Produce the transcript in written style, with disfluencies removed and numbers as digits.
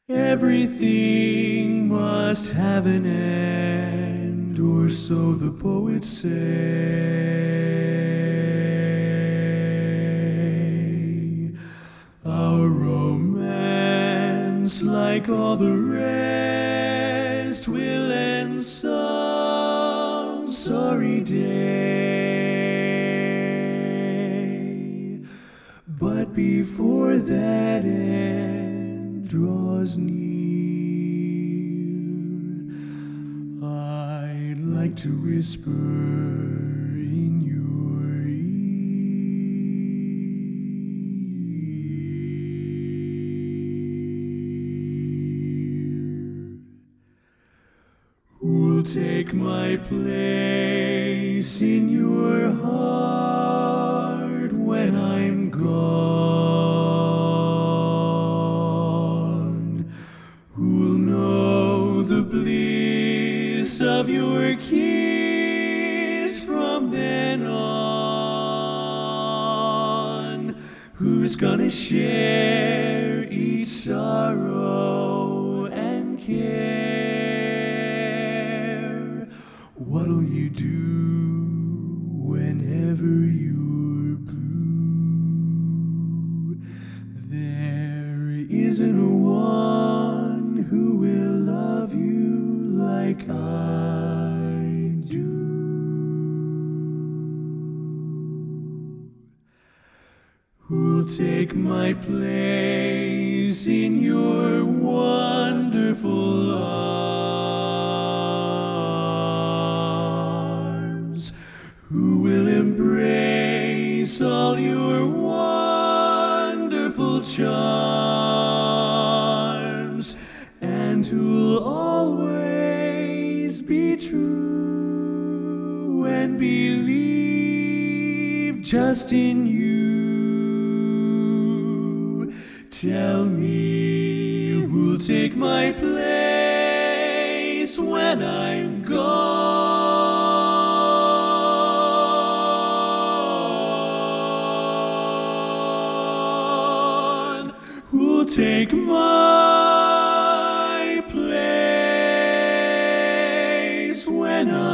Everything must have an end, or so the poets say. Our romance, like all the rest, will end some sorry day. But before that end draws near, I'd like to whisper in your ear. Who'll take my place in your heart when I'm gone? Who'll know the bliss of your kiss from then on? Who's gonna share each sorrow and care? What'll you do whenever you're blue? There isn't one who will love you like I do. Who'll take my place in your wonderful arms? Who will embrace all your wonderful charms? And who'll always be true and believe just in you? Tell me, who'll take my place when I'm gone? Who'll take my place when I'm